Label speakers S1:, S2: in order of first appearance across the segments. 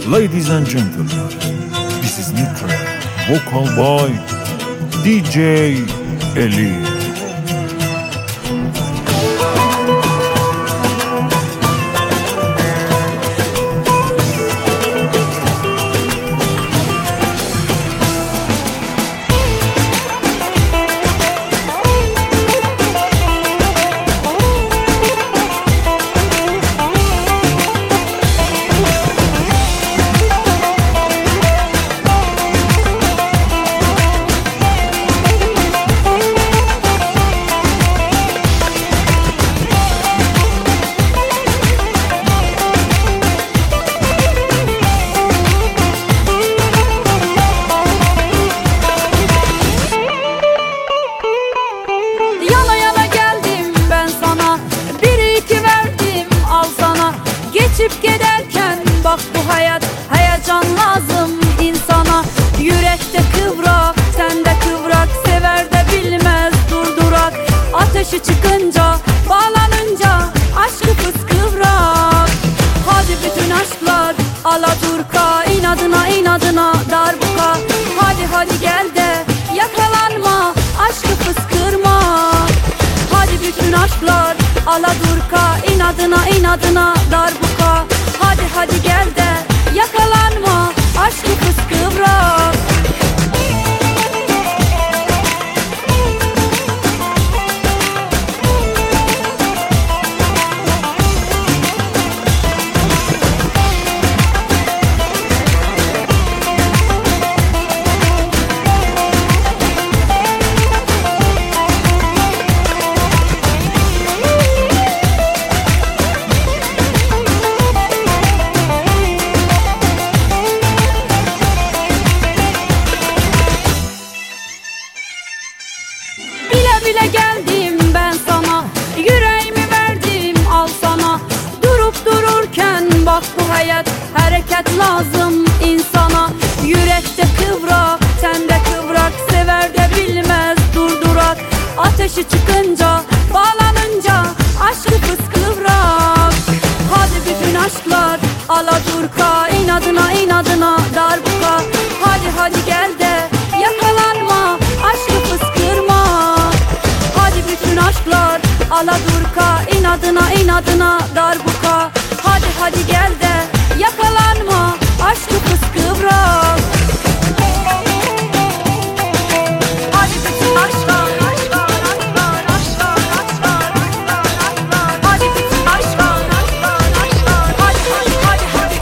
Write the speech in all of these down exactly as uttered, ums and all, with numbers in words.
S1: Ladies and gentlemen, this is Nitra, vocal by D J Eli.
S2: Geçip giderken bak bu hayat, heyecan lazım insana. Yürekte kıvrak, sende kıvrak, sever de bilmez durdurak. Ateşi çıkınca, bağlanınca aşkı fıskıvrak. Hadi bütün aşklar alaturka, inadına inadına darbuka. Hadi hadi gel de yakalanma, aşkı fıskırma. Hadi bütün aşklar aladurka, inadına inadına darbuka. Hadi hadi gel de yakalanma, aşkı fıskıvrak. Bile geldim ben sana, yüreğimi verdim al sana. Durup dururken bak bu hayat, hareket lazım insana. Yürekte kıvrak, sende kıvrak, sever de bilmez durdurak. Ateşi çıkınca, bağlanınca aşkı fıskıvrak. Hadi bütün aşklar alaturka, inadına inadına darbuka. Hadi hadi gel de yakalanma, aşkı fıskırma. Bütün aşklar aladurka, inadına inadına darbuka. Hadi hadi gel de yakalanma, aşkı fıskıvrak. Hadi bütün aşklar, aşklar, aşklar, aşklar, aşklar, aşklar. Hadi bütün aşklar, aşklar, aşklar. Hadi hadi hadi hadi.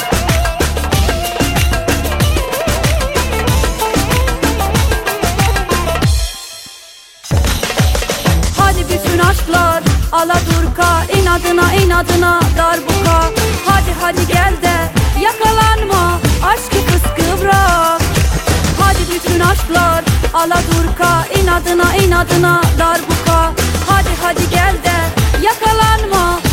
S2: Hadi bütün aşklar aladurka, inadına inadına darbuka. Hadi hadi gel de yakalanma, aşkı fıskıvrak. Hadi bütün aşklar aladurka, inadına inadına darbuka. Hadi hadi gel de yakalanma,